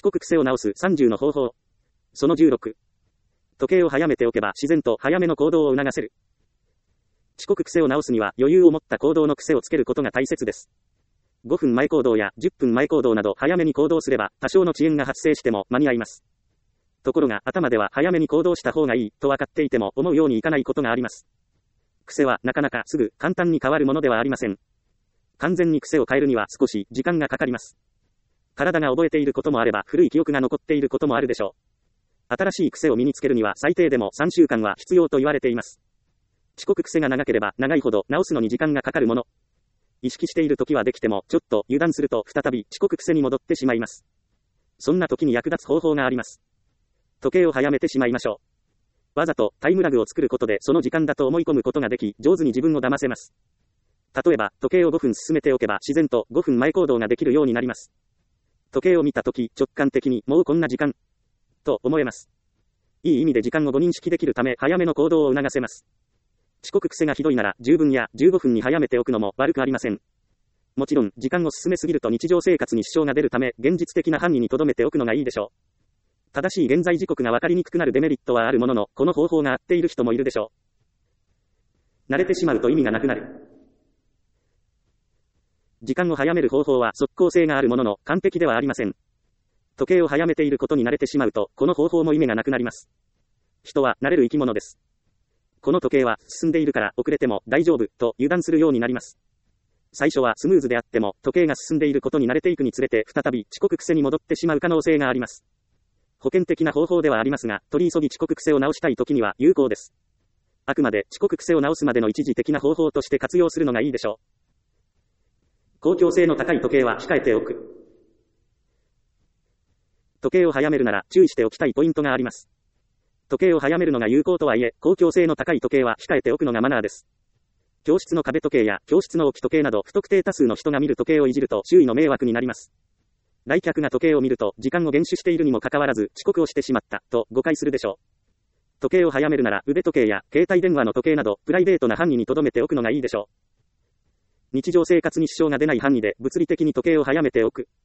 遅刻癖を直す30の方法。その16。時計を早めておけば自然と早めの行動を促せる。遅刻癖を直すには余裕を持った行動の癖をつけることが大切です。5分前行動や10分前行動など早めに行動すれば多少の遅延が発生しても間に合います。ところが頭では早めに行動した方がいいと分かっていても思うようにいかないことがあります。癖はなかなかすぐ簡単に変わるものではありません。完全に癖を変えるには少し時間がかかります。体が覚えていることもあれば古い記憶が残っていることもあるでしょう。新しい癖を身につけるには最低でも3週間は必要と言われています。遅刻癖が長ければ長いほど直すのに時間がかかるもの。意識している時はできてもちょっと油断すると再び遅刻癖に戻ってしまいます。そんな時に役立つ方法があります。時計を早めてしまいましょう。わざとタイムラグを作ることでその時間だと思い込むことができ、上手に自分を騙せます。例えば、時計を5分進めておけば自然と5分前行動ができるようになります。時計を見たとき直感的にもうこんな時間と思えます。いい意味で時間をご認識できるため早めの行動を促せます。遅刻癖がひどいなら10分や15分に早めておくのも悪くありません。もちろん時間を進めすぎると日常生活に支障が出るため現実的な範囲に留めておくのがいいでしょう。正しい現在時刻が分かりにくくなるデメリットはあるものの、この方法が合っている人もいるでしょう。慣れてしまうと意味がなくなる。時間を早める方法は即効性があるものの完璧ではありません。時計を早めていることに慣れてしまうと、この方法も意味がなくなります。人は慣れる生き物です。この時計は進んでいるから遅れても大丈夫と油断するようになります。最初はスムーズであっても時計が進んでいることに慣れていくにつれて再び遅刻癖に戻ってしまう可能性があります。保険的な方法ではありますが、取り急ぎ遅刻癖を直したい時には有効です。あくまで遅刻癖を直すまでの一時的な方法として活用するのがいいでしょう。公共性の高い時計は控えておく。時計を早めるなら注意しておきたいポイントがあります。時計を早めるのが有効とはいえ、公共性の高い時計は控えておくのがマナーです。教室の壁時計や教室の置き時計など不特定多数の人が見る時計をいじると周囲の迷惑になります。来客が時計を見ると時間を厳守しているにもかかわらず遅刻をしてしまったと誤解するでしょう。時計を早めるなら腕時計や携帯電話の時計などプライベートな範囲に留めておくのがいいでしょう。日常生活に支障が出ない範囲で物理的に時計を早めておく。